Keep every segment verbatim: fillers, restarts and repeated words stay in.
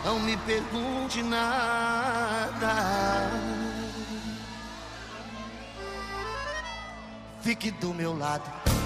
não me pergunte nada. Fique do meu lado.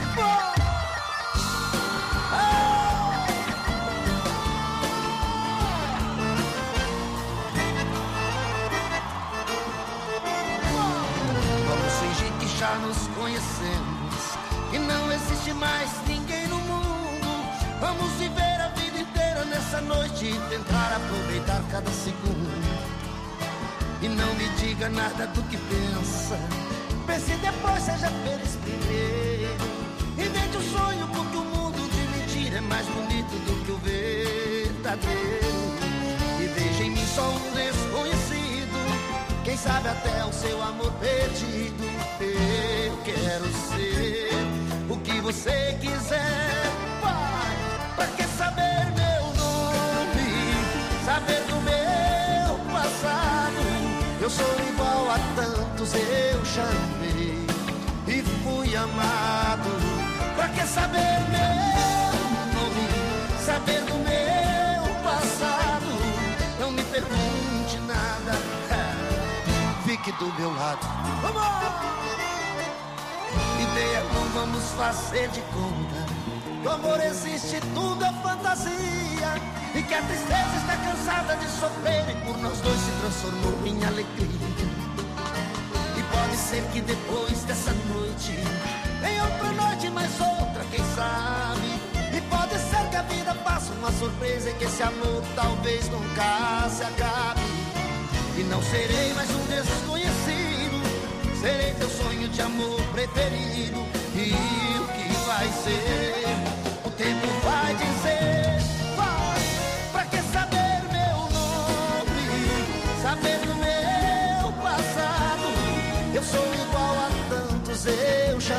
Vamos fingir que já nos conhecemos, que não existe mais ninguém no mundo. Vamos viver a vida inteira nessa noite e tentar aproveitar cada segundo. E não me diga nada do que pensa, pense depois, seja feliz primeiro. Invente um sonho, porque o mundo de mentira é mais bonito do que o verdadeiro. E veja em mim só um desconhecido, quem sabe até o seu amor perdido. Eu quero ser o que você quiser, vai. Pra que saber meu nome, saber do meu passado? Eu sou igual a tantos, eu chamei e fui amado. Pra que saber meu nome, saber do meu passado? Não me pergunte nada, fique do meu lado. Vamos! Ideia, não vamos fazer de conta que o amor existe, tudo é fantasia, e que a tristeza está cansada de sofrer, e por nós dois se transformou em alegria. E pode ser que depois dessa noite venha outra noite, mais outra, quem sabe. E pode ser que a vida faça uma surpresa, e que esse amor talvez nunca se acabe. E não serei mais um desconhecido, serei teu sonho de amor preferido. E o que vai ser, o tempo vai dizer. Vai, pra que saber meu nome, saber do meu passado? Eu sou igual a tantos, eu já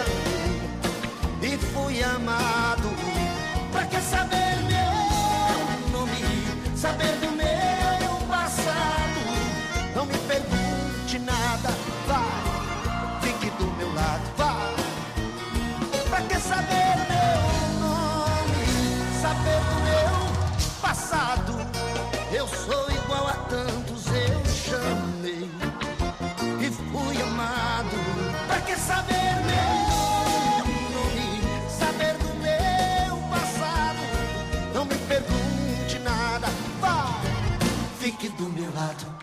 vi e fui amado. Pra que saber meu nome, saber do meu passado? Não me pergunte nada, vai, fique do meu lado, vai. Pra que saber meu nome, saber do meu passado? Eu sou igual a tantos, eu chamei e fui amado. Pra que saber meu nome, saber do meu passado? Não me pergunte nada, vai, fique do meu lado.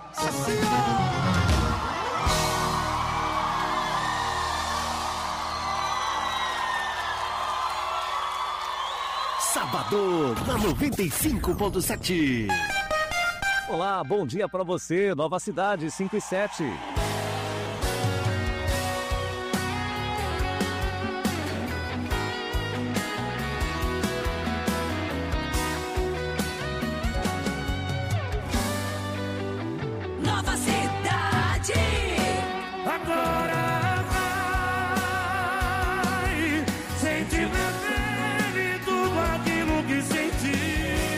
Sabadão na noventa e cinco ponto sete. Olá, bom dia pra você, Nova Cidade cinco e sete. Nova Cidade. Agora vai sentir na pele tudo aquilo que senti.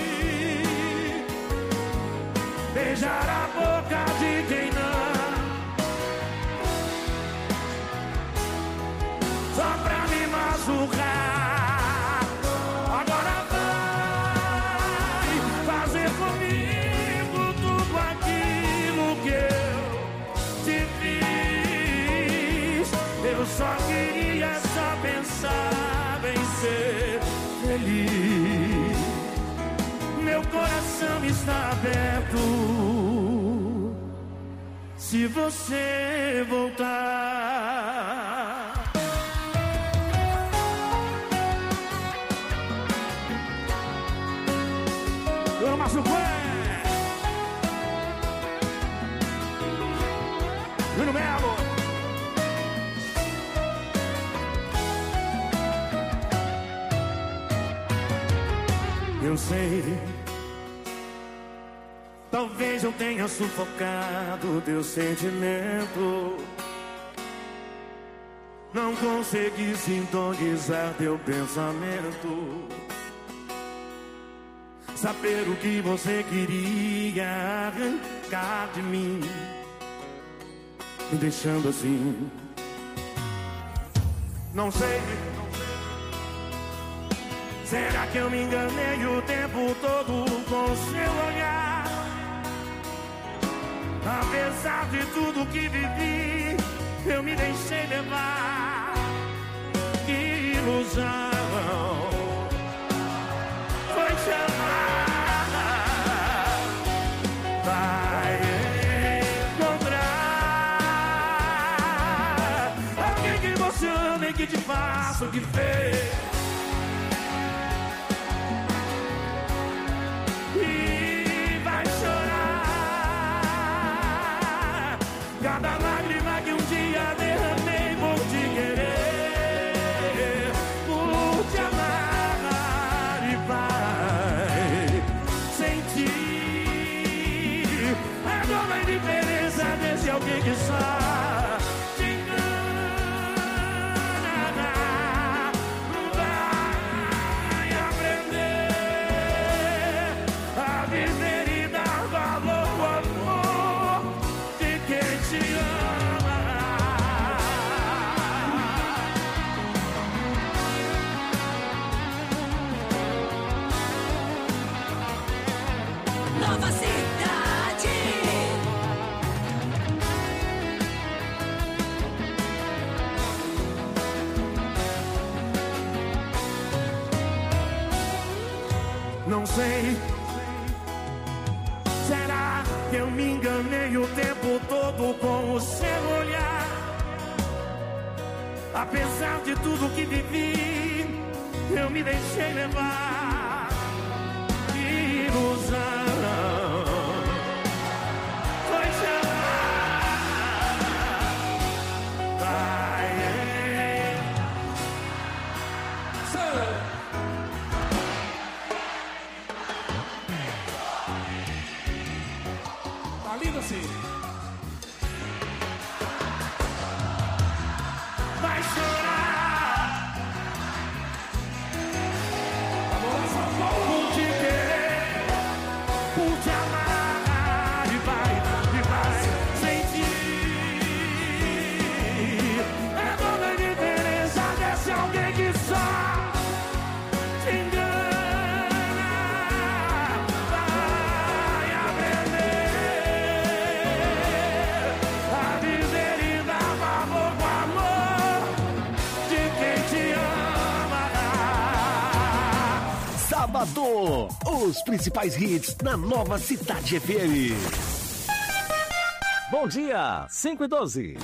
Beijar a boca de quem não, só pra me machucar. Agora vai fazer comigo tudo aquilo que eu te fiz. Eu só queria, só pensava em ser feliz. Meu coração está aberto se você voltar. Ô, Márcio Pé, Júnior Melo. Eu sei, talvez eu tenha sufocado teu sentimento. Não consegui sintonizar teu pensamento. Saber o que você queria arrancar de mim, me deixando assim. Não sei, será que eu me enganei o tempo todo com seu olhar? Apesar de tudo que vivi, eu me deixei levar. Que ilusão foi chamar. Vai encontrar alguém que você ama e que te faça o que fez. E vai chorar cada lágrima que um dia derramei por te querer, por te amar, e vai sentir a dor da indiferença desse alguém que só te engana. Vai aprender a viver e dar valor ao amor de quem te ama. Nova Cidade. Não sei, será que eu me enganei o tempo todo com o seu olhar? Apesar de tudo que vivi, eu me deixei levar. Que ilusão foi chamar. Vai Tá lindo assim. Vai chorar por te querer, por te amar, e vai, e vai sentir é toda a diferença desse alguém que só te engana. Vai aprender a viver e dar valor ao amor de quem te ama. Sábado, os principais hits na Nova Cidade F M. Bom dia, cinco e doze.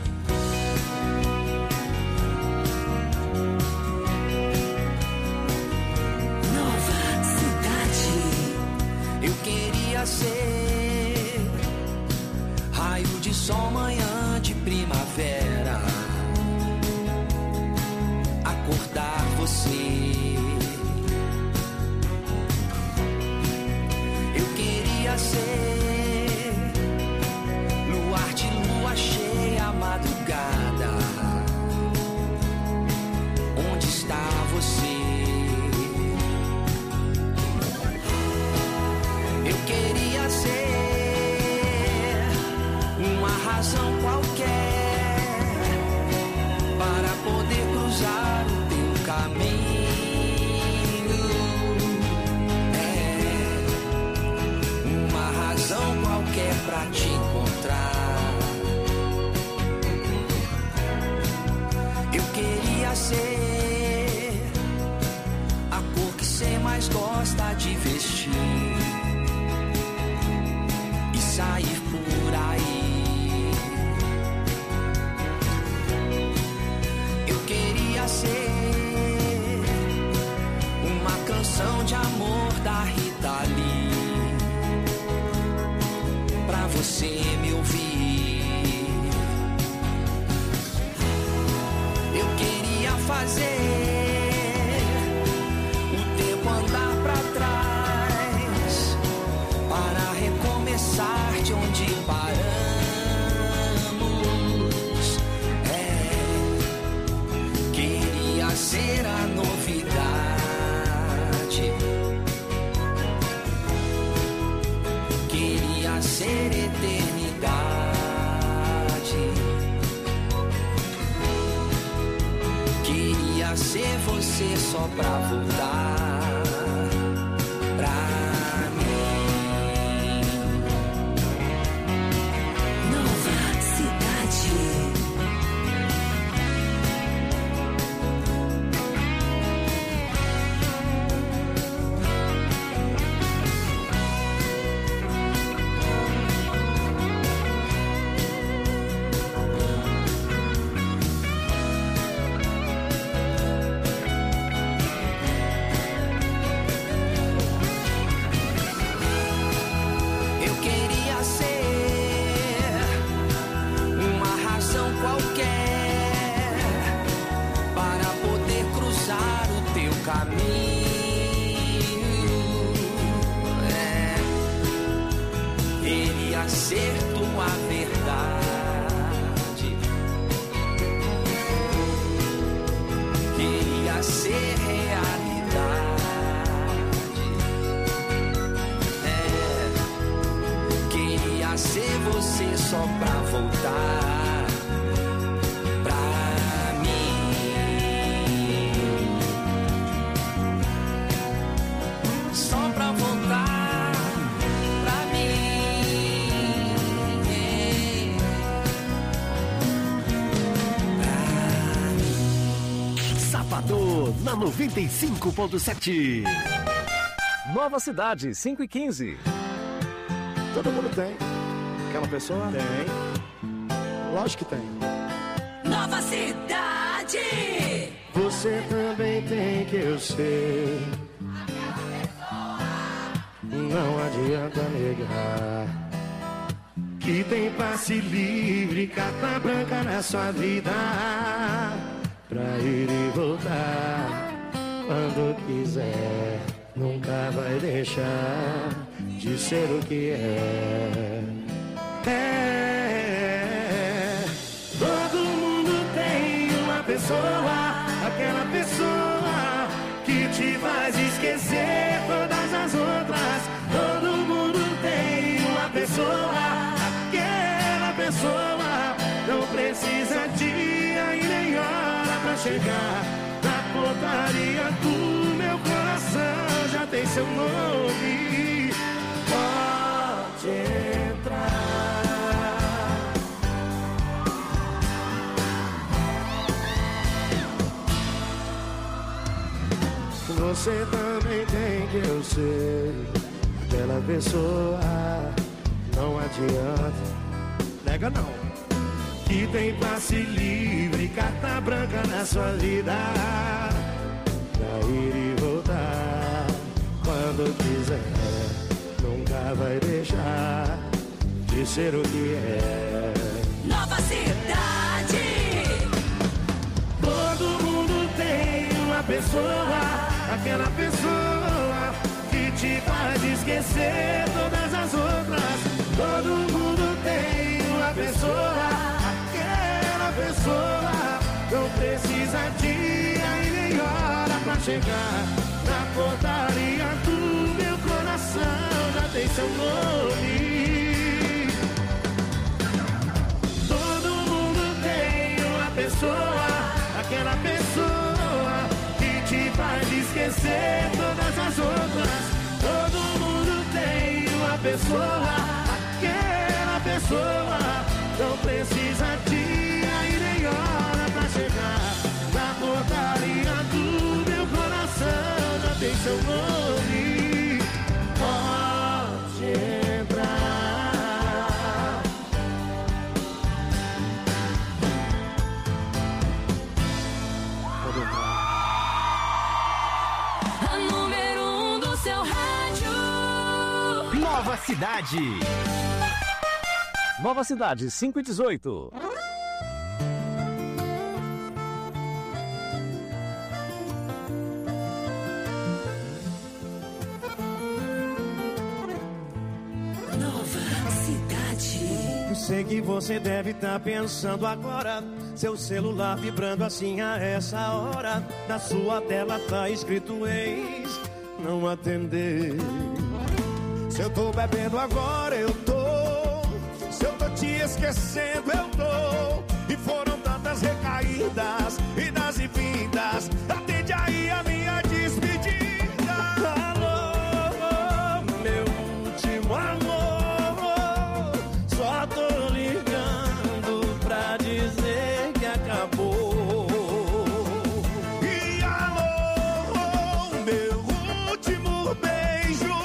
Nova Cidade. Eu queria ser raio de sol, manhã de primavera, acordar você. Eu queria ser luar de lua cheia, madrugada. Onde está você? Eu queria ser uma razão qualquer para poder cruzar o teu caminho. É uma razão qualquer para te encontrar. Eu queria ser a cor que você mais gosta de vestir e sair por aí. Eu queria ser uma canção de amor da Rita Lee pra você me ouvir. Eu queria fazer o tempo andar pra trás para recomeçar de onde paramos. É, queria ser a novidade, queria ser eternidade, queria ser você só pra voltar pra mim. Nova você só pra voltar pra mim. Só pra voltar pra mim. Pra mim. Sabadão na noventa e cinco ponto sete. Nova Cidade, cinco e quinze. Todo mundo tem. Aquela pessoa? Tem. Lógico que tem. Nova Cidade. Você também tem, que eu sei. Não adianta negar que tem passe livre, carta branca na sua vida, pra ir e voltar quando quiser. Nunca vai deixar de ser o que é. É. Todo mundo tem uma pessoa, aquela pessoa que te faz esquecer todas as outras. Todo mundo tem uma pessoa, aquela pessoa não precisa dia e nem hora pra chegar na portaria do meu coração. Já tem seu nome, pode entrar. Você também tem, que eu sei. Aquela pessoa, não adianta, nega não, que tem passe livre, carta branca na sua vida, pra ir e voltar quando quiser. Nunca vai deixar de ser o que é. Nova Cidade. Todo mundo tem uma pessoa, aquela pessoa que te faz esquecer todas as outras. Todo mundo tem uma pessoa, aquela pessoa não precisa dia e nem hora pra chegar na portaria do meu coração. Já tem seu nome. Todo mundo tem uma pessoa, aquela pessoa que te faz esquecer todas as outras. Todo mundo tem uma pessoa, aquela pessoa não precisa dia e nem hora pra chegar na portaria do meu coração. Já tem seu nome, pode entrar. Pode entrar. A número um do seu rádio. Nova Cidade. Nova Cidade, cinco e dezoito. Nova Cidade. Sei que você deve estar pensando agora, seu celular vibrando assim a essa hora. Na sua tela tá escrito ex, não atender. Se eu tô bebendo agora, eu tô. Se eu tô te esquecendo, eu tô. E foram tantas recaídas, idas e vindas. Atende aí a minha despedida. Alô, meu último amor, só tô ligando pra dizer que acabou. E alô, meu último beijo,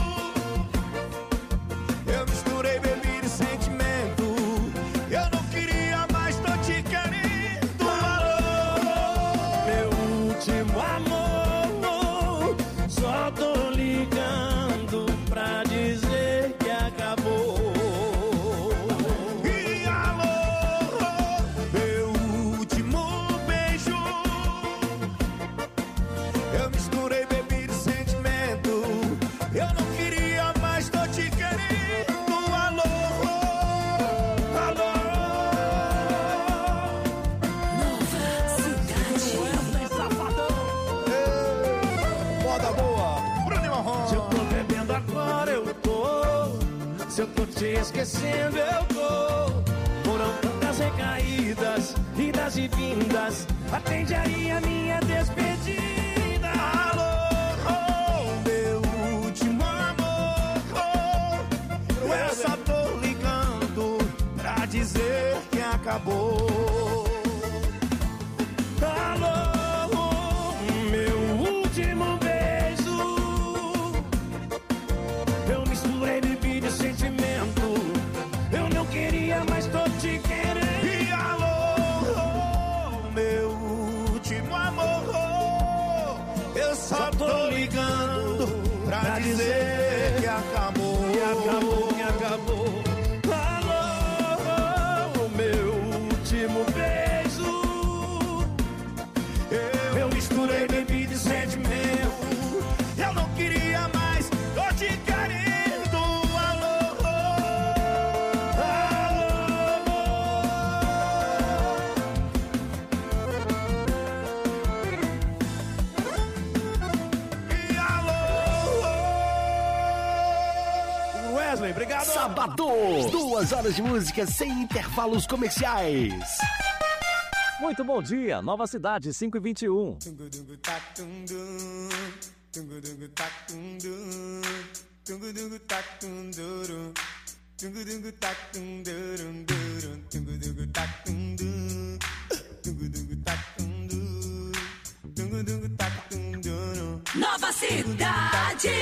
eu misturei bebida e sentimento. Eu não queria mais, tô te querendo. Alô, meu último amor, só tô ligando pra dizer que acabou. E alô, meu último beijo, eu misturei bebida e sentimento. Eu não queria mais, tô te querendo. Alô, alô. Moda boa, Bruno Marrom. Se eu tô bebendo agora, eu tô. Se eu tô te esquecendo, eu tô. recaídas, idas e vindas, atende aí a minha despedida. Alô, oh, meu último amor, oh, eu só tô ligando pra dizer que acabou. Alô, meu último beijo, eu misturei bebida e sentimento, eu não queria, mas tô te querendo. E alô, meu último amor, eu só tô ligando pra dizer que acabou. Que acabou, que acabou. Alô, meu último beijo, eu, eu misturei bebida e sentimento, eu não queria mais, tô te querendo. Alô, alô. E alô. Wesley, obrigado. Sabadão, duas horas de música sem intervalos comerciais. Muito bom dia, Nova Cidade, cinco e vinte e um. Nova Cidade.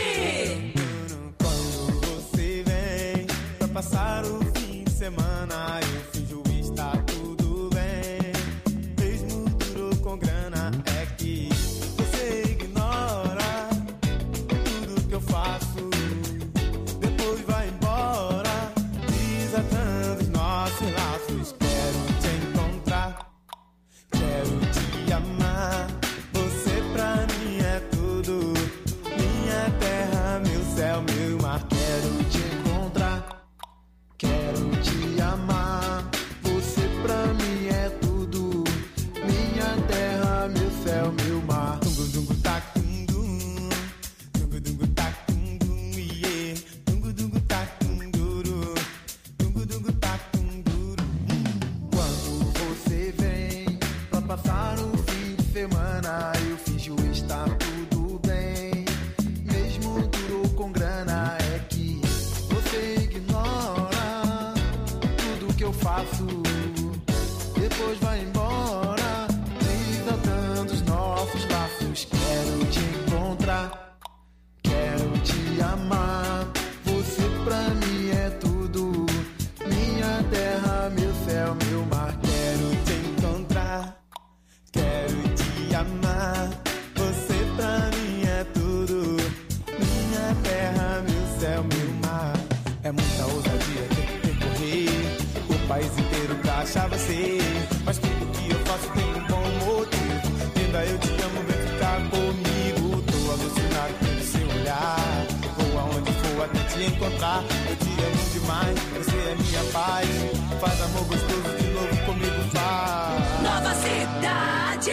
Quando você vem pra passar o fim de semana, eu finjo estar tudo bem. Mesmo duro com grana, é que você ignora tudo que eu faço. Depois vai embora, desatando os nossos laços. Quero te encontrar, quero te amar. Você pra mim é tudo, minha terra, meu céu, meu mar. Quero te encontrar, quero te amar. Você pra mim é tudo, minha terra, meu céu, meu mar. Dungu dungu tac dum dum, dungu dungu tac dum dum, yeah. Dungu dungu tac dum duro, dungu dungu tac dum duro. Quando você vem pra passar o fim de semana, eu finjo estar tudo bem. Mesmo duro com grana, é que você ignora tudo que eu faço. Depois vai embora, desatando os nossos laços. Quero te encontrar, quero te amar. Você pra mim é tudo, minha terra, meu céu, meu mar. Quero te encontrar, quero te amar. Você pra mim é tudo, minha terra, meu céu, meu mar. É muita ousadia ter que percorrer o país inteiro pra achar você. Mas tudo que eu faço tem um bom motivo. Linda, eu te amo, vem ficar comigo. Tô alucinado pelo seu olhar, vou aonde for até te encontrar. Eu te amo demais, você é minha paz. Faz amor gostoso de novo comigo, faz. Nova Cidade.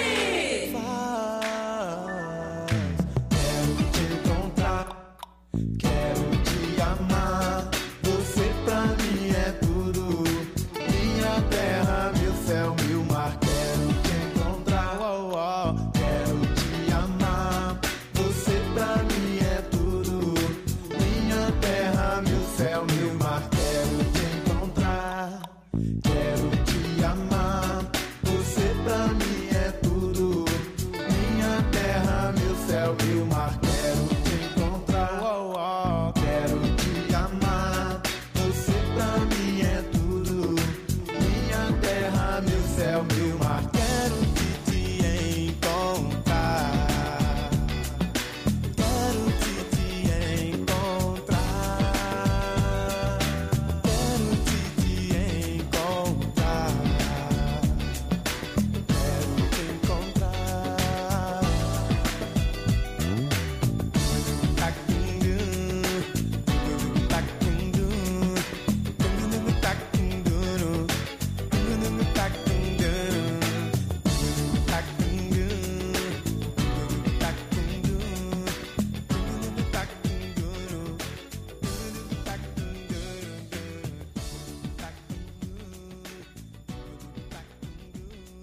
Quero te encontrar, quero te amar. Você pra mim é tudo, minha terra, meu céu, meu mar. Quero te encontrar, oh, oh. Quero te amar. Você pra mim é tudo, minha terra, meu céu, meu mar. Quero te encontrar, quero te amar. Você pra mim é tudo,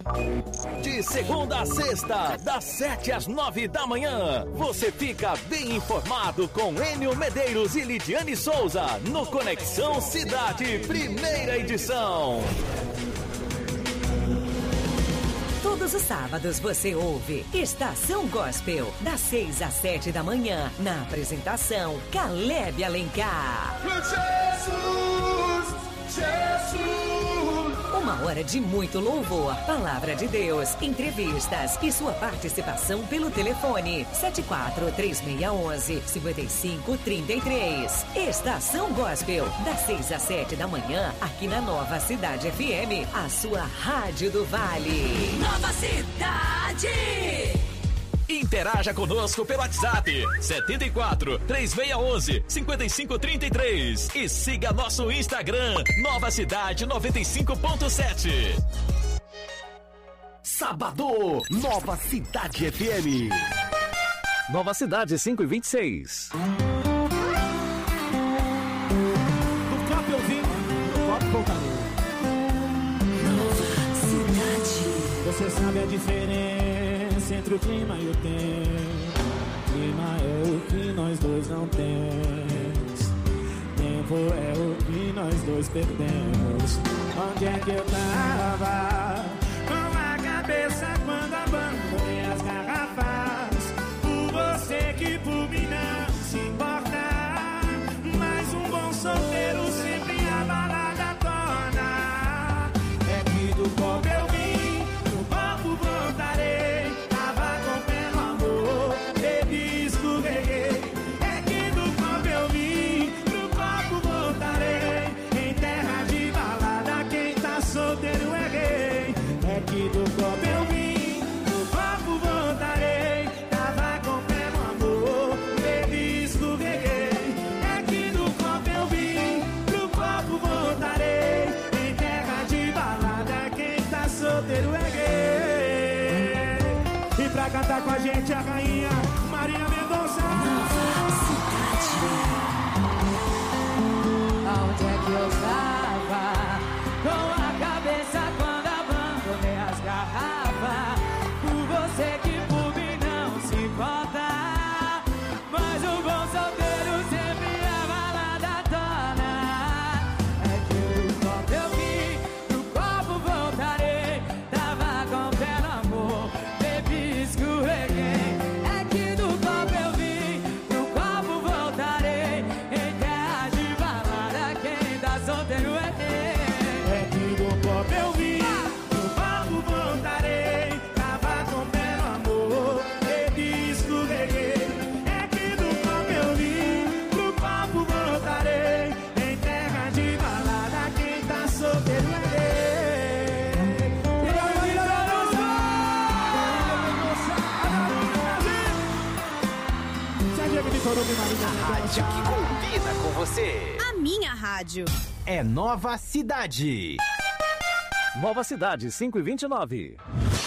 De segunda a sexta, das sete às nove da manhã, você fica bem informado com Enio Medeiros e Lidiane Souza no Conexão Cidade, primeira edição. Todos os sábados você ouve Estação Gospel, das seis às sete da manhã, na apresentação Caleb Alencar. Jesus, Jesus. Uma hora de muito louvor, palavra de Deus, entrevistas e sua participação pelo telefone sete quatro três seis um um cinco cinco três três. Estação Gospel, das seis às sete da manhã, aqui na Nova Cidade F M, a sua rádio do Vale. Nova Cidade. Interaja conosco pelo WhatsApp sete quatro três seis um um cinco cinco três três e siga nosso Instagram Nova Cidade noventa e cinco ponto sete. Sábado, Nova Cidade F M. Nova Cidade cinco e vinte e seis. Do copo eu vim, do copo voltarei. Nova Cidade. Você sabe a diferença entre o clima e o tempo. Clima é o que nós dois não temos. Tempo é o que nós dois perdemos. Onde é que eu tava? Com a cabeça quando abandonei as garrafas. Por você que por mim não se importa. Mas um bom solteiro sempre a balada torna. É que do copo eu vim, do copo voltarei. Tava com pé no amor, bebi, escorreguei. É que do copo eu vim, do copo voltarei. Em terra de balada quem tá solteiro é gay. É que do copo eu vim, do copo voltarei. Tava com pé no amor, bebi, escorreguei. É que do copo eu vim, do copo voltarei. Em terra de balada quem tá solteiro é gay. E pra cantar com a gente a rainha Maria Mendonça. Aonde é que eu tava? Com a cabeça quando abandonei as garrafas. Por você que por mim não se importa. Mas o bom solteiro sempre a balada torna. É que do copo eu vim, do copo voltarei. Tava com pé no amor, bebi, escorreguei. É que do copo eu vim, do copo voltarei. Em terra de balada quem tá solteiro é É que do copo eu vim, do copo voltarei. Tava com pé no amor, bebi, escorreguei. É que do copo eu vim, do copo voltarei. Em terra de balada quem tá solteiro é gay. E a Maria Mendonça, A rádio que combina com você. A minha rádio. É Nova Cidade. Nova Cidade cinco e vinte e nove.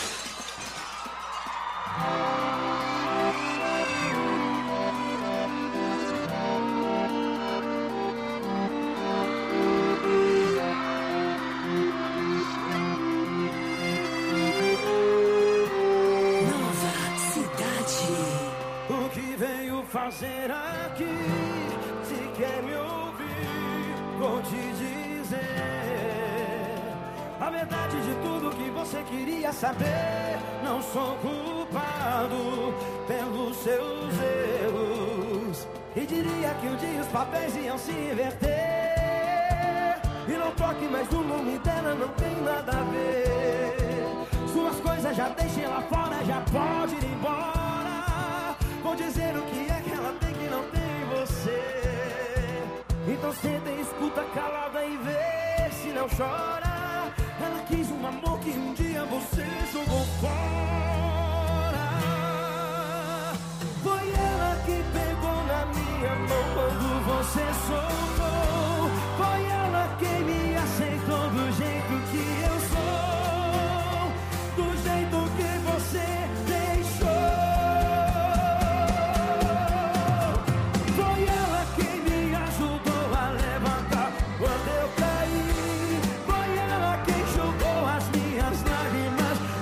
Nova Cidade. o que veio fazer aqui? Se quer me ouvir, vou te dizer a verdade de tudo que você queria saber. Não sou culpado pelos seus erros, e diria que um dia os papéis iam se inverter. E não toque mais no nome dela, não tem nada a ver. Suas coisas já deixem lá fora, já pode ir embora. Vou dizer o que é que ela tem que não tem em você. Então senta e escuta calada e vê se não chora. Ela quis um amor que um dia você jogou fora. Foi ela que pegou na minha mão quando você soltou. Foi ela quem me aceitou do jeito que eu sou, do jeito que você deixou. Foi ela quem me ajudou a levantar quando eu caí. Foi ela quem jogou as minhas lágrimas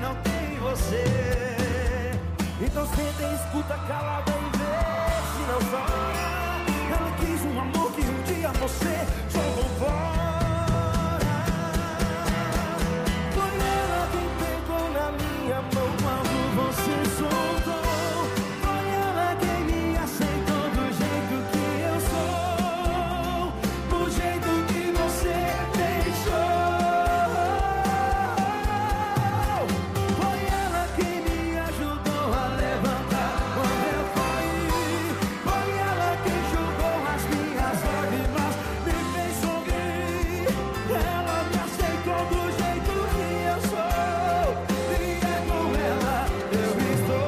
não tem você. Então senta e escuta calada e vê se não chora. Ela quis um amor que um dia você jogou fora. Foi ela quem pegou na minha mão quando você soltou. Foi ela quem me aceitou do jeito que eu sou, do jeito que você deixou. Foi ela quem me ajudou a levantar quando eu caí. Foi ela quem jogou as minhas lágrimas, me fez sorrir. Ela me aceitou do jeito que eu sou, e é com ela eu estou.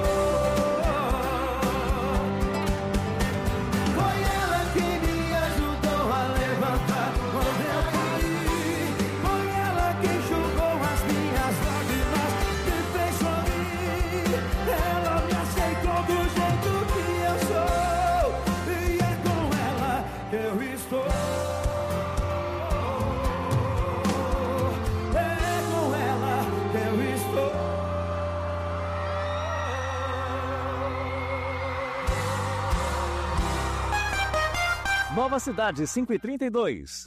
Foi ela quem me ajudou a levantar quando eu caí. Foi ela quem jogou as minhas lágrimas, me fez sorrir. Ela me aceitou do jeito que eu sou, e é com ela que eu estou. É com ela que eu estou. Nova Cidade cinco e trinta e dois.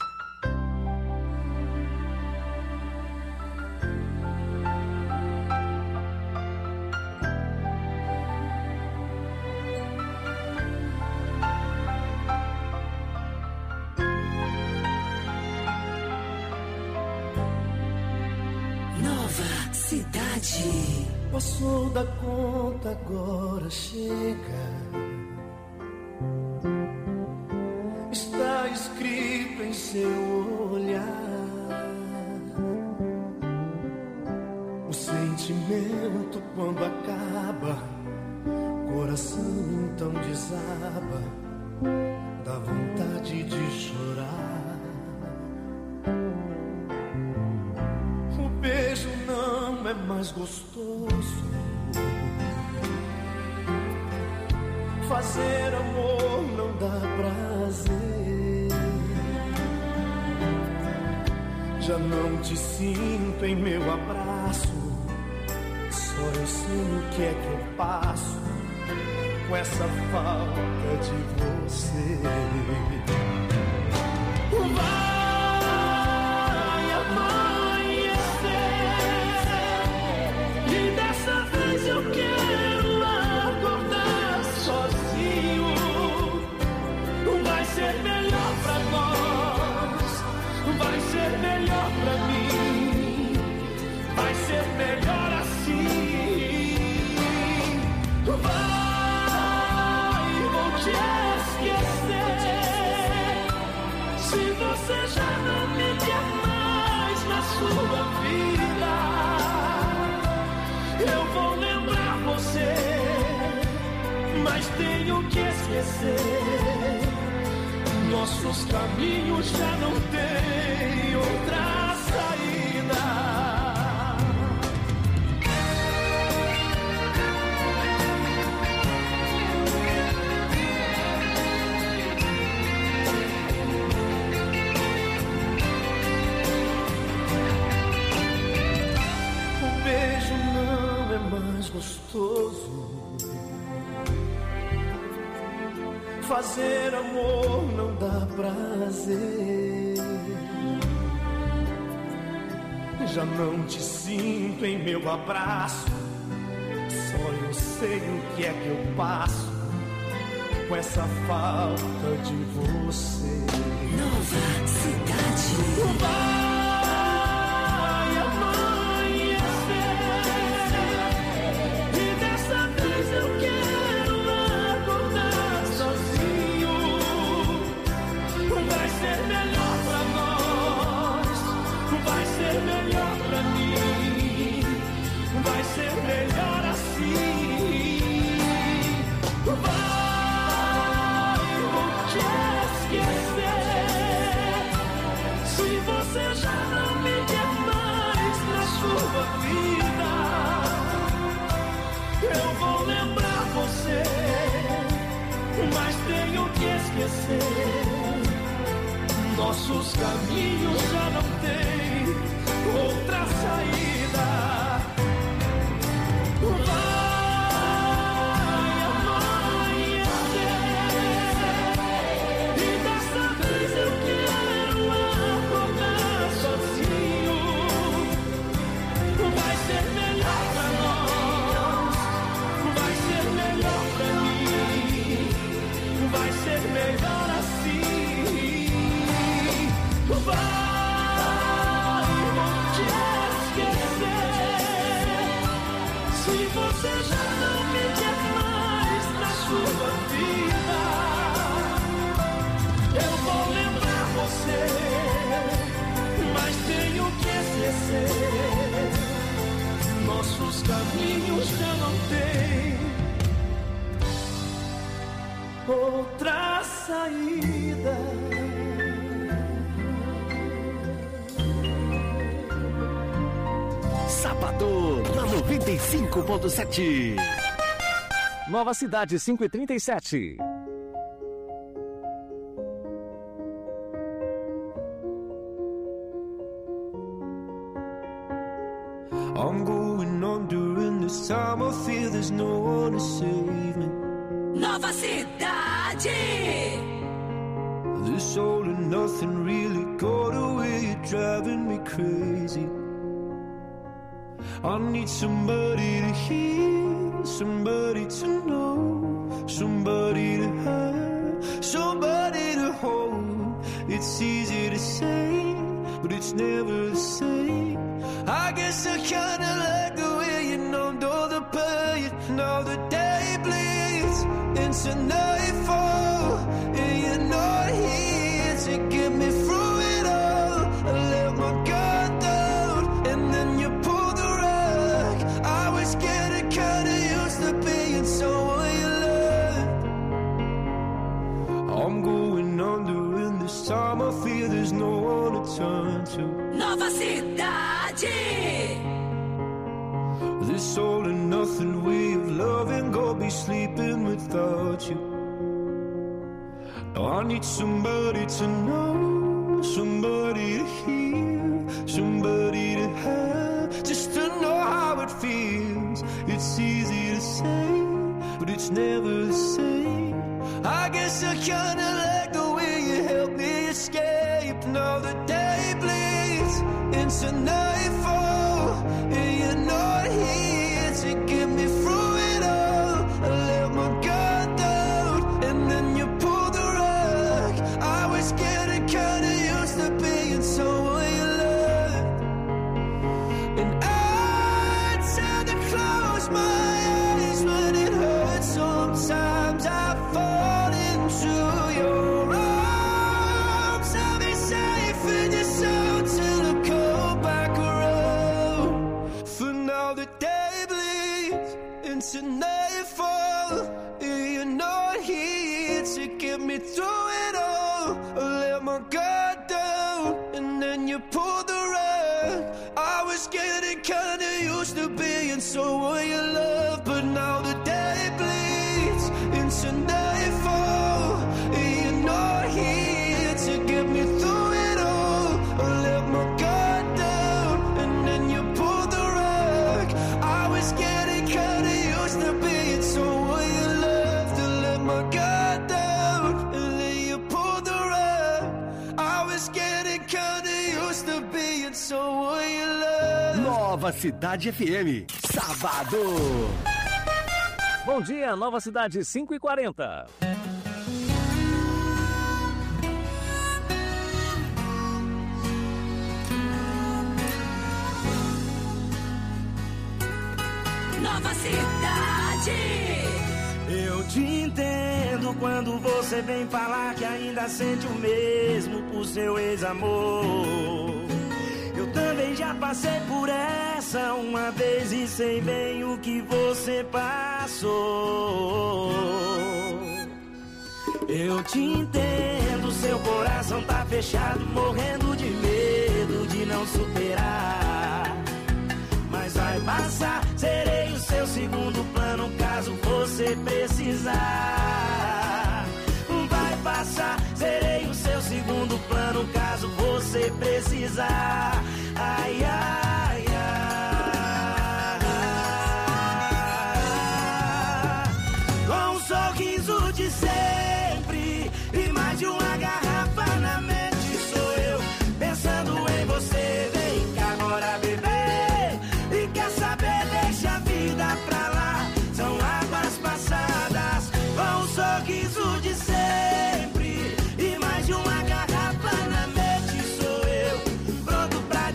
Nova Cidade. Passou da conta, agora chega. Está escrito em seu olhar. O sentimento quando acaba, coração então desaba, dá vontade de chorar. O beijo não é mais gostoso, fazer amor não dá prazer. Já não te sinto em meu abraço, só eu sei o que é que eu passo com essa falta de você. Vai amanhecer e dessa vez eu quero acordar sozinho. Vai ser melhor pra nós, vai ser melhor pra mim, vai ser melhor assim. Vai, vou te esquecer. Se você já não me quer mais na sua vida, eu vou lembrar você, mas tenho que esquecer. Nossos caminhos já não têm outra saída. O beijo não é mais gostoso, fazer amor não dá prazer. Já não te sinto em meu abraço, só eu sei o que é que eu passo com essa falta de você. Nova Cidade. Vai amanhecer e dessa vez eu quero acordar sozinho. Vai ser melhor pra nós, vai ser melhor pra mim, vai ser melhor assim. Vai, vou te esquecer. Se você já não me quer mais na sua vida, eu vou lembrar você, mas tenho que esquecer. Nossos caminhos já não têm outra saída. já não tem outra saída. Sábado na noventa e cinco ponto sete. Nova Cidade cinco e trinta e sete. I'm going on during this time. I feel there's no one to save me. Nova Cidade. This all and nothing really got away. You're driving me crazy. I need somebody to hear, somebody to know, somebody to have, somebody to hold. It's easy to say, but it's never the same. I guess I kinda like the way you numbed all the pain. Now the day bleeds into nightfall, and you're not here to get me through it all. I let my guard down, and then you pulled the rug. I was getting kinda used to being someone you loved. I'm going under in this time. I feel there's no one to turn to. Nova Cidade. This all and nothing way of loving, go be sleeping without you. Now I need somebody to know, somebody to hear, somebody to have, just to know how it feels. It's easy to say, but it's never the same. I guess I kinda like the way you help me escape. Now the day bleeds into nightfall, and you're not here to get me through it all. I let my guard down, and then you pulled the rug. I was getting kinda used to being someone you loved, and I tend to close my eyes when it hurts. Sometimes I fall into your arms. I'll be safe in your soul till I come back around. For now the day bleeds into nightfall, and you're not here to get me through it all. I let my guard down, and then you pulled the rug. I was getting kinda used to being someone you love, but now the day bleeds into nightfall, and you're not here to get me through it all. I let my guard down, and then you pulled the rug. I was getting kinda used to being someone you loved. To let my guard down, and then you pulled the rug. I was getting kinda used to being someone you loved. Nova Cidade F M. Sábado. Bom dia, Nova Cidade cinco e quarenta. Nova Cidade. Eu te entendo quando você vem falar que ainda sente o mesmo por seu ex-amor. Eu também já passei por essa uma vez e sei bem o que você passou. Eu te entendo, seu coração tá fechado, morrendo de medo de não superar. Mas vai passar, serei o seu segundo plano caso você precisar. Vai passar, serei o seu segundo plano caso você precisar. Ai, ai, ai. Com um sorriso de sempre e mais de uma garrafa na mente sou eu pensando em você. Vem cá agora, bebê, e quer saber, deixa a vida pra lá. São águas passadas. Com um sorriso de sempre e mais de uma garrafa na mente sou eu pronto pra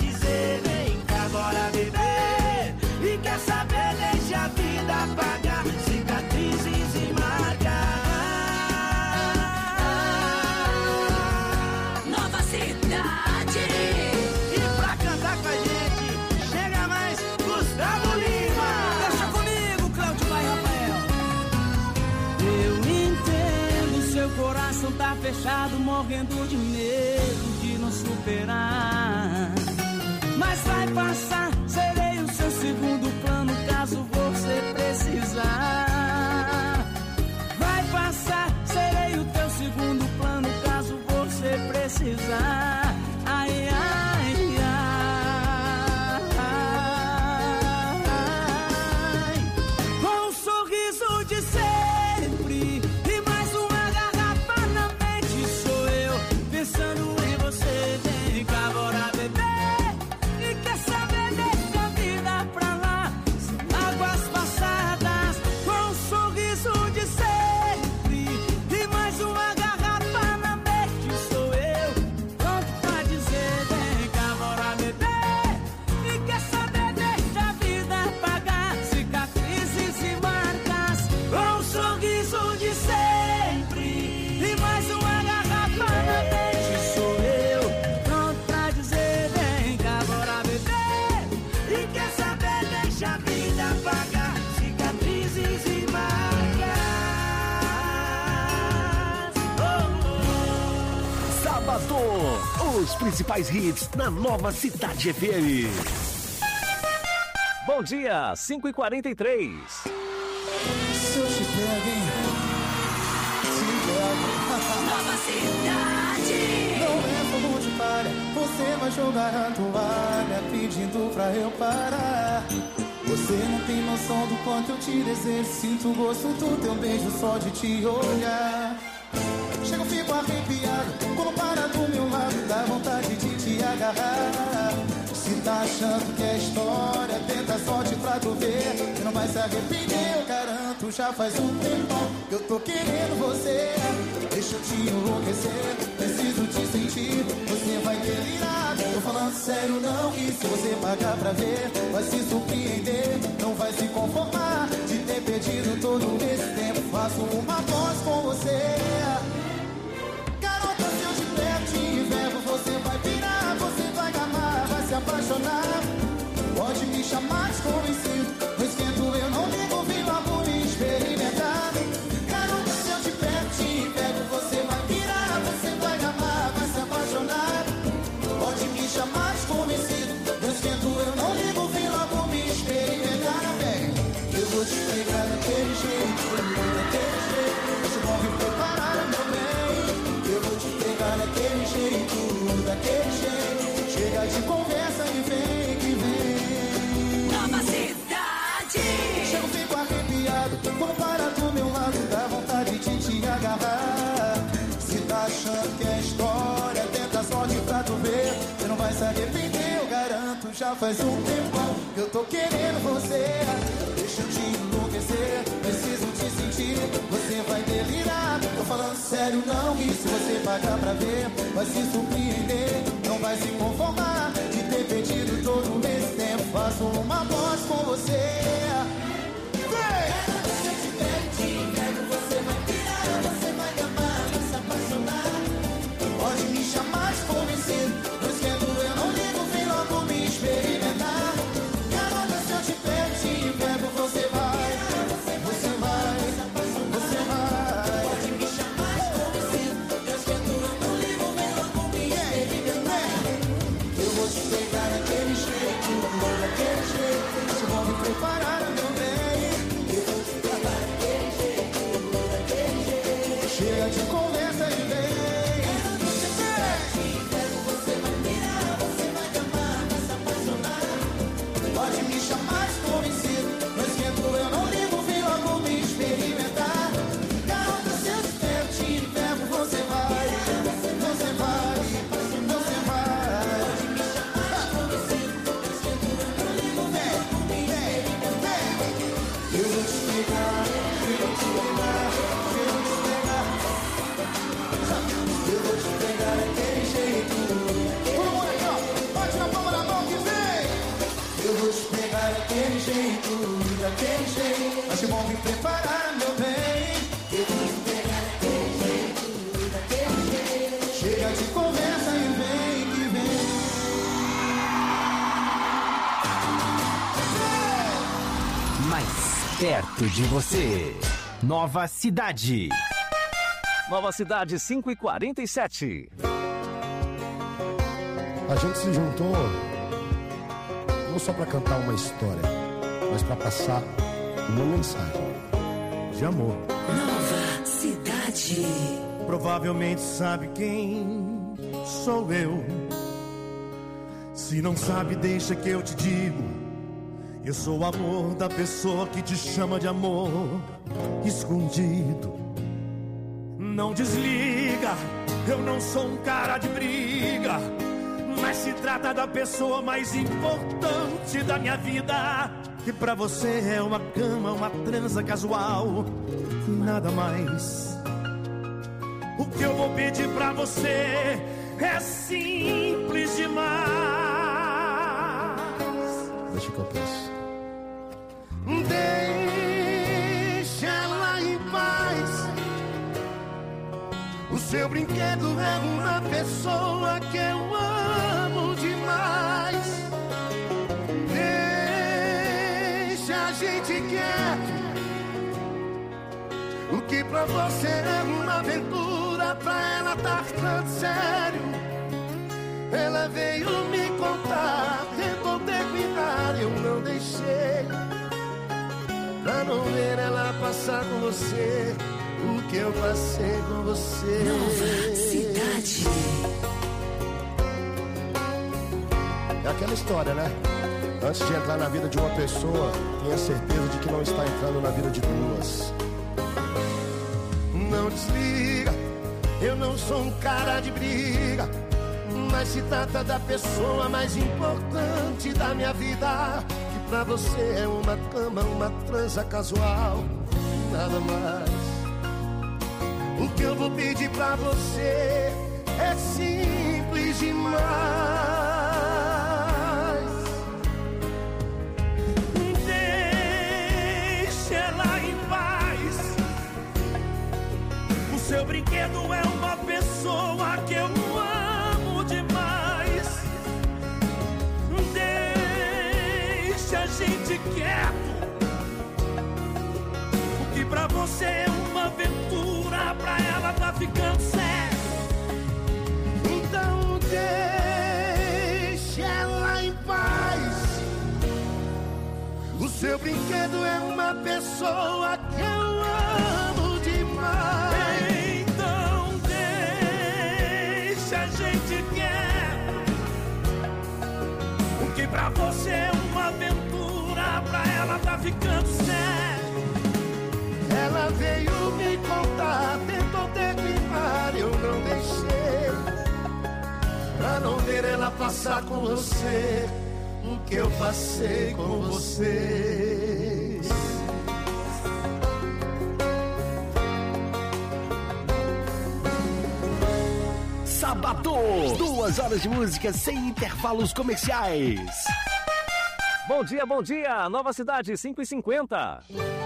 fechado, morrendo de medo de não superar. Mas vai passar, serei o seu segundo plano caso você precisar. Vai passar, serei o teu segundo plano caso você precisar. Ai, ai, ai. Com um sorriso de sempre e mais uma garrafa na mente, sou eu pensando em você. Vem cá, bora beber. E quer saber, deixa a vida pra lá, sem mágoas passadas. Com um sorriso de sempre e mais uma garrafa na mente, sou eu pronto pra dizer: vem cá, bora beber. E quer saber, deixa a vida apagar cicatrizes e marcas. Com um sorriso de sempre e mais uma garrafa na mente, sou eu pronto pra dizer: vem cá, bora beber. E quer saber, deixa a vida apagar cicatrizes e marcas. Oh, Sábado, os principais hits na Nova Cidade F M. Bom dia, cinco e quarenta e três. Se eu te pego, hein? Te pego. Nova Cidade. Não é fogo de palha, você vai jogar a toalha pedindo pra eu parar. Você não tem noção do quanto eu te desejo. Sinto o gosto do teu beijo só de te olhar. Chego, fico arrepiado quando para do meu lado, dá vontade de te agarrar. Se tá achando que é história, tenta a sorte pra tu ver que não vai se arrepender, eu garanto. Já faz um tempão que eu tô querendo você. Deixa eu te enlouquecer, preciso te sentir. Você vai delirar, tô falando sério não. E se você pagar pra ver, vai se surpreender. Não vai se conformar de ter perdido todo esse tempo. Faço uma voz com você. Garota, se eu te pego, te inverno, você vai virar, você vai amar, vai se apaixonar. Pode me chamar desconhecido, no esquento eu não ligo, vim logo me experimentar. Garota, se eu te pego, te pego, você vai virar, você vai amar, vai se apaixonar. Pode me chamar desconhecido, no esquento eu não ligo, vim logo me experimentar. Bem, eu vou te pegar daquele jeito, daquele jeito, esse bom me preparar, meu bem. Eu vou te pegar daquele jeito, daquele jeito. Chega de conversa e vem que vem. Nova Cidade. Chego, fico arrepiado quando para do meu lado, dá vontade de te agarrar. Se tá achando que é história, tenta a sorte pra tu ver. Você não vai se arrepender, eu garanto. Já faz um tempão que eu tô querendo você. Deixa eu te enlouquecer, preciso te sentir. Você vai delirar, tô falando sério não. E se você pagar pra ver, vai se surpreender. Não vai se conformar de ter perdido todo esse tempo. Faço uma voz com você. Vem! Se eu te pego, te pego, você vai virar, você vai amar, vai se apaixonar. Pode me chamar desconhecido, no esquento eu não ligo, vem logo me experimentar. Garota, se eu te pego, te pego, você vai, você vai, você vai. Pode me chamar desconhecido, no esquento eu não ligo, vem logo me experimentar. Eu vou te pegar daquele jeito, daquele jeito, se vou me preparar, meu bem. Eu vou te pegar daquele jeito, daquele jeito. Chega de conversa e vem. Pode me chamar desconhecido, no esquento eu não ligo, vem logo me experimentar. Garota, se eu te pego, te pego, você vai, você vai, você vai. Pode me chamar desconhecido, no esquento eu não ligo, vem logo me experimentar. Eu vou te pegar, eu vou te pegar, eu vou te pegar. Eu vou te pegar daquele jeito. Todo mundo aqui, ó, bate na palma da mão que vem. Eu vou te pegar daquele jeito, daquele jeito. Acho bom me preparar, meu bem. Eu vou te pegar daquele jeito, daquele jeito. Chega de conversa e vem que vem. Mais perto de você. Nova Cidade. Nova Cidade cinco e quarenta e sete. A gente se juntou não só pra cantar uma história, mas pra passar uma mensagem de amor. Nova Cidade. Provavelmente sabe quem sou eu. Se não sabe, deixa que eu te digo. Eu sou o amor da pessoa que te chama de amor escondido. Não desliga, eu não sou um cara de briga, mas se trata da pessoa mais importante da minha vida. Que pra você é uma cama, uma transa casual e nada mais. O que eu vou pedir pra você é simples demais. Deixa que eu penso. Deixa ela em paz. O seu brinquedo é uma pessoa que eu amo demais. Deixa a gente quieto. O que pra você é uma aventura, pra ela tá ficando sério. Ela veio me contar, tentou terminar, eu não deixei. Pra não ver ela passar com você o que eu passei com você. Nova Cidade. É aquela história, né? Antes de entrar na vida de uma pessoa, tenha certeza de que não está entrando na vida de duas. Não desliga, eu não sou um cara de briga, mas se trata da pessoa mais importante da minha vida. Que pra você é uma cama, uma transa casual, nada mais. O que eu vou pedir pra você é simples demais. Deixa ela em paz. O seu brinquedo é uma pessoa que eu amo demais. Deixa a gente quieto. O que pra você é uma aventura, pra ela tá ficando sério. Então deixa ela em paz. O seu brinquedo é uma pessoa que eu amo demais. Então deixa a gente quieto. O que pra você é uma aventura, pra ela tá ficando sério. Ela veio me contar, tentou terminar, eu não deixei. Pra não ver ela passar com você o que eu passei com você. Sabadão, duas horas de música sem intervalos comerciais. Bom dia, bom dia, Nova Cidade cinco e cinquenta.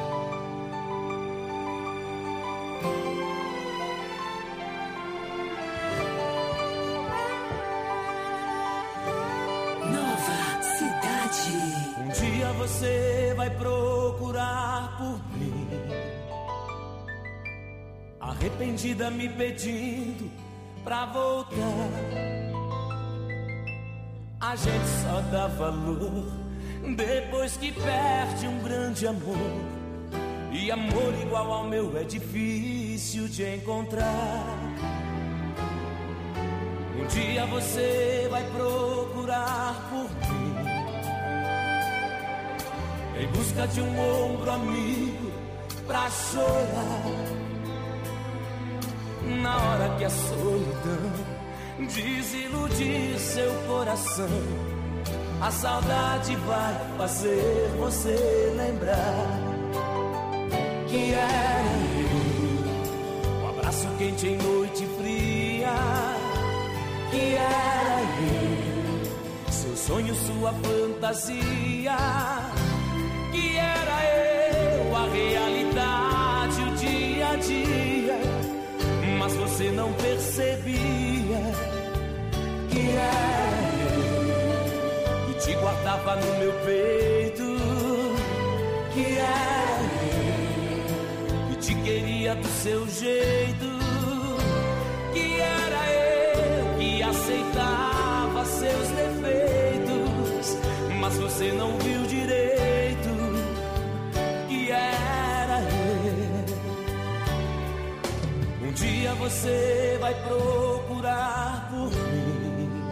Um dia você vai procurar por mim, arrependida me pedindo pra voltar. A gente só dá valor depois que perde um grande amor, e amor igual ao meu é difícil de encontrar. Um dia você vai procurar por mim, em busca de um ombro amigo pra chorar. Na hora que a solidão desiludir seu coração, a saudade vai fazer você lembrar que era eu, um abraço quente em noite fria. Que era eu, seu sonho, sua fantasia. Que era eu, a realidade, o dia a dia, mas você não percebia. Que era eu, que te guardava no meu peito. Que era eu, que te queria do seu jeito. era eu que aceitava seus defeitos, mas você não viu direito que era eu. Um dia você vai procurar por mim.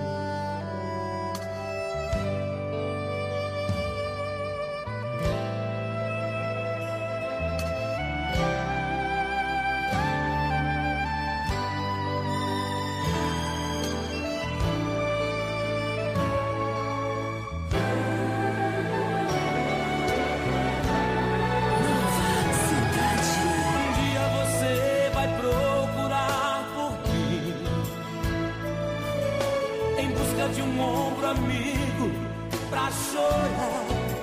De um ombro amigo pra chorar,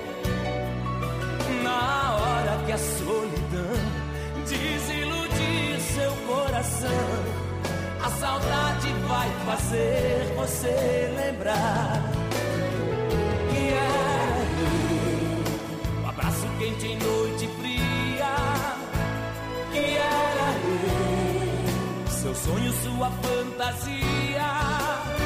na hora que a solidão desiludir seu coração, a saudade vai fazer você lembrar que era eu, o abraço quente em noite fria, que era eu, seu sonho, sua fantasia,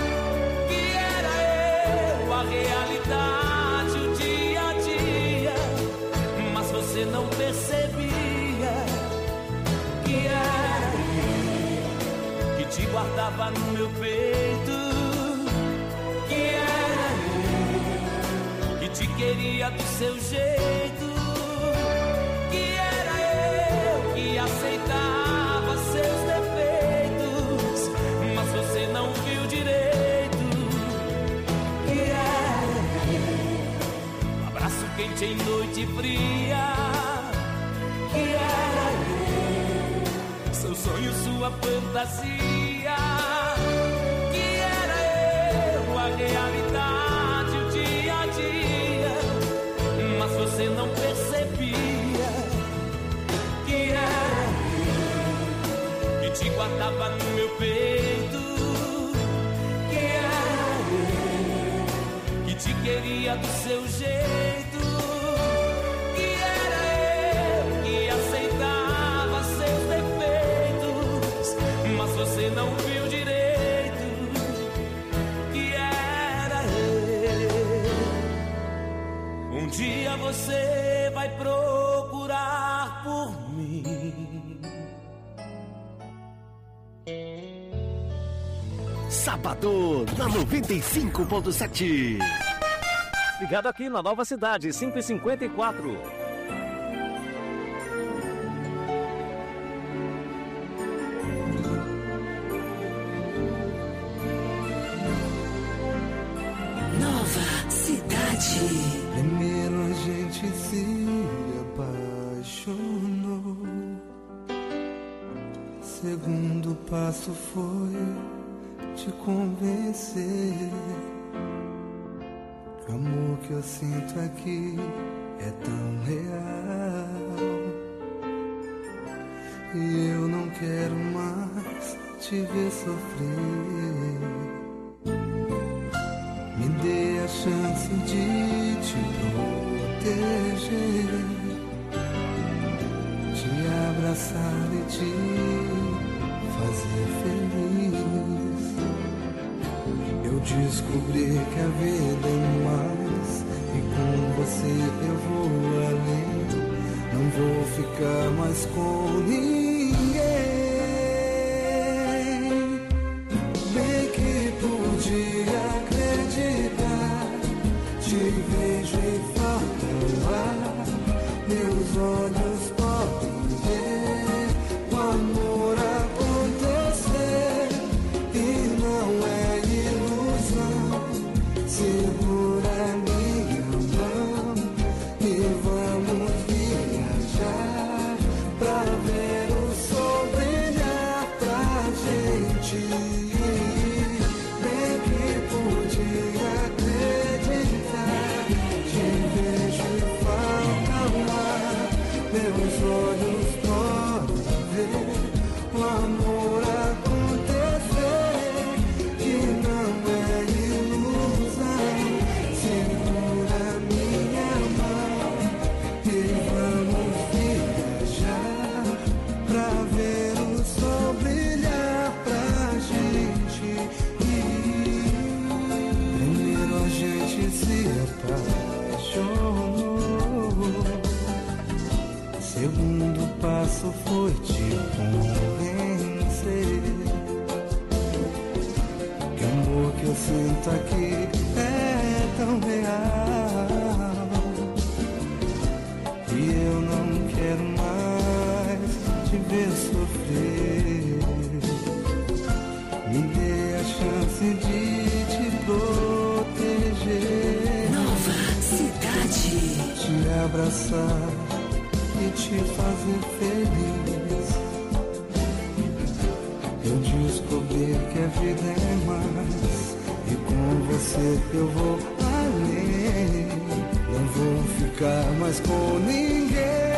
a realidade, o dia a dia, mas você não percebia que era eu que te guardava no meu peito, que era eu que te queria do seu jeito, que era eu que aceitava seus defeitos, mas você não viu direito. Quente em noite fria, que era eu, seu sonho, sua fantasia, que era eu, a realidade, o dia a dia, mas você não percebia que era eu, que te guardava no meu peito, que era eu, que te queria do seu jeito, mas você não viu direito que era eu. Um dia você vai procurar por mim. Sábado na noventa e cinco ponto sete. Ligado aqui na Nova Cidade, cinco e cinquenta e quatro. Primeiro a gente se apaixonou, segundo passo foi te convencer que o amor que eu sinto aqui é tão real, e eu não quero mais te ver sofrer. Me dê a chance de te proteger, te abraçar e te fazer feliz. Eu descobri que a vida é mais, e com você eu vou além. Não vou ficar mais com ninguém. Bem que podia acreditar, te vejo e falta o ar. Meus olhos podem ver o amor acontecer, e não é ilusão. Segura minha mão e vamos viajar pra ver o sol brilhar pra gente. Bem que podia acreditar, te vejo e falta o ar. Meus olhos podem aqui é tão real e eu não quero mais te ver sofrer. Me dê a chance de te proteger. Nova Cidade. Te abraçar e te fazer feliz. Eu descobri que a vida é mais, e com você eu vou além. Não vou ficar mais com ninguém.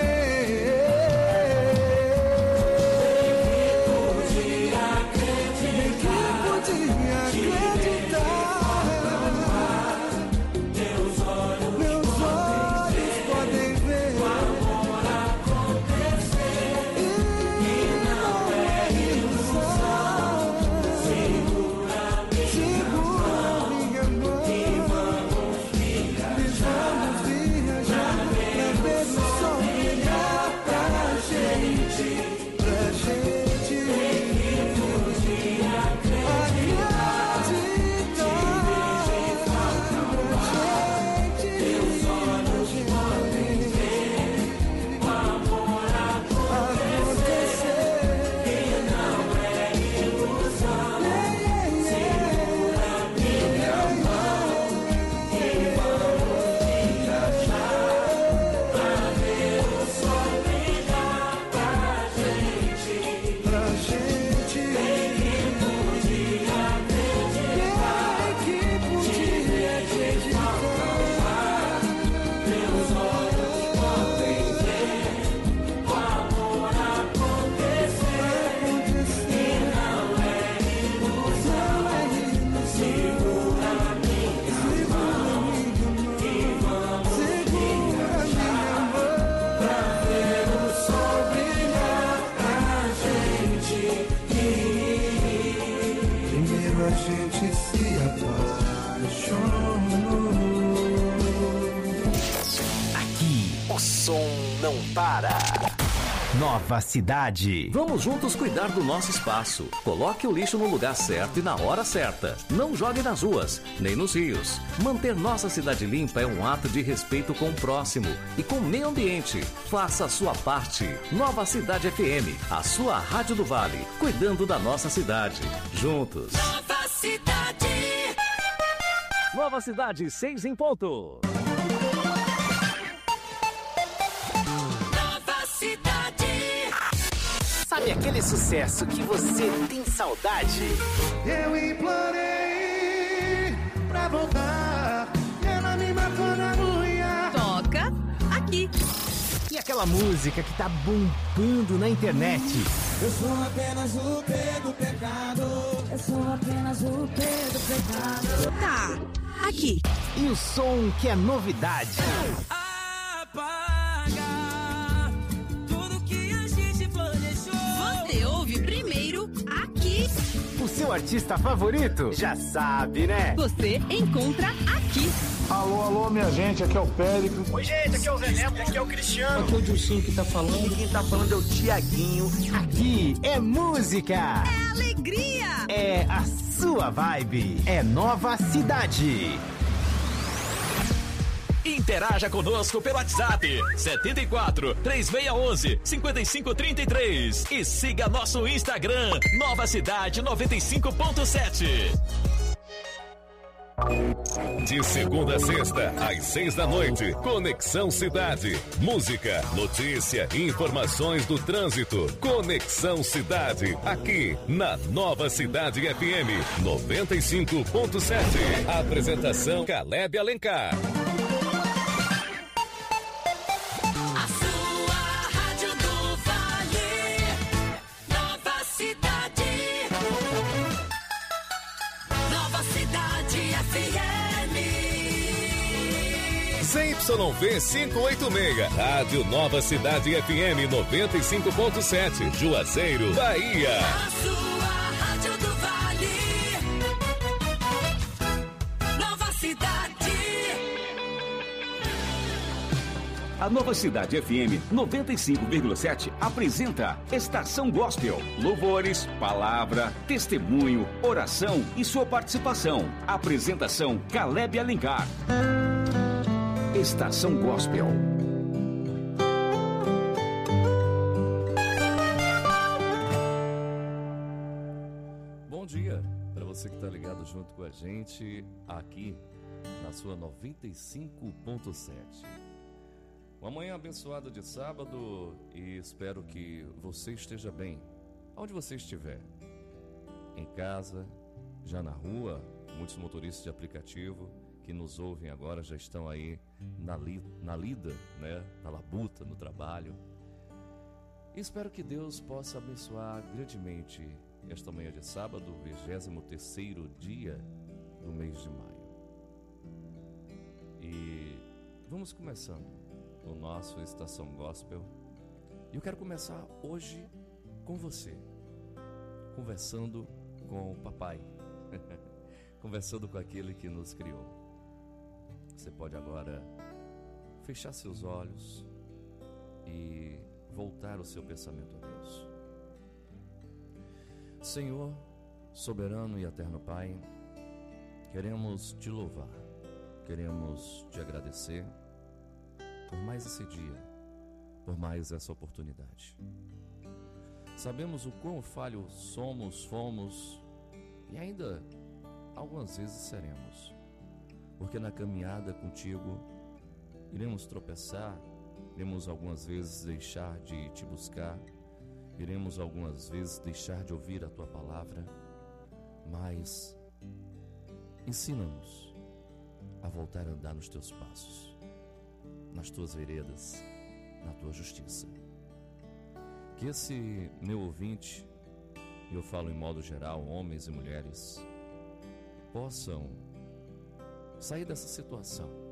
Nova Cidade. Vamos juntos cuidar do nosso espaço. Coloque o lixo no lugar certo e na hora certa. Não jogue nas ruas, nem nos rios. Manter nossa cidade limpa é um ato de respeito com o próximo e com o meio ambiente. Faça a sua parte. Nova Cidade F M, a sua rádio do Vale, cuidando da nossa cidade. Juntos. Nova Cidade. Nova Cidade, seis em ponto. Sabe aquele sucesso que você tem saudade? Eu implorei pra voltar, ela me matou na unha. Toca aqui. E aquela música que tá bombando na internet? Eu sou apenas o P do pecado. Eu sou apenas o P do pecado. Tá, aqui. E o som que é novidade? O seu artista favorito? Já sabe, né? Você encontra aqui. Alô, alô, minha gente, aqui é o Péricles. Oi, gente, aqui é o Zé Neto, aqui é o Cristiano. Aqui é o Dilcinho que tá falando. E quem tá falando é o Tiaguinho. Aqui é música. É alegria. É a sua vibe. É Nova Cidade. Interaja conosco pelo WhatsApp setenta e quatro, três seis um um, cinco cinco três três e siga nosso Instagram Nova Cidade noventa e cinco ponto sete. De segunda a sexta, às seis da noite, Conexão Cidade. Música, notícia, informações do trânsito. Conexão Cidade, aqui na Nova Cidade F M noventa e cinco ponto sete. Apresentação Caleb Alencar. C Y V quinhentos e oitenta e seis, Rádio Nova Cidade F M noventa e cinco ponto sete, Juazeiro, Bahia. A sua Rádio do Vale. Nova Cidade. A Nova Cidade F M noventa e cinco vírgula sete apresenta Estação Gospel. Louvores, palavra, testemunho, oração e sua participação. Apresentação Caleb Alencar. Estação Gospel. Bom dia para você que está ligado junto com a gente aqui na sua noventa e cinco ponto sete. Uma manhã abençoada de sábado e espero que você esteja bem, onde você estiver. Em casa, já na rua, muitos motoristas de aplicativo que nos ouvem agora já estão aí na, li, na lida, né? Na labuta, no trabalho. E espero que Deus possa abençoar grandemente esta manhã de sábado, vigésimo terceiro dia do mês de maio. E vamos começando o nosso Estação Gospel. E eu quero começar hoje com você, conversando com o papai, conversando com aquele que nos criou. Você pode agora fechar seus olhos e voltar o seu pensamento a Deus. Senhor, soberano e eterno Pai, queremos te louvar, queremos te agradecer por mais esse dia, por mais essa oportunidade. Sabemos o quão falhos somos, fomos e ainda algumas vezes seremos, porque na caminhada contigo iremos tropeçar, iremos algumas vezes deixar de te buscar, iremos algumas vezes deixar de ouvir a tua palavra, mas ensina-nos a voltar a andar nos teus passos, nas tuas veredas, na tua justiça. Que esse meu ouvinte, e eu falo em modo geral, homens e mulheres, possam sair dessa situação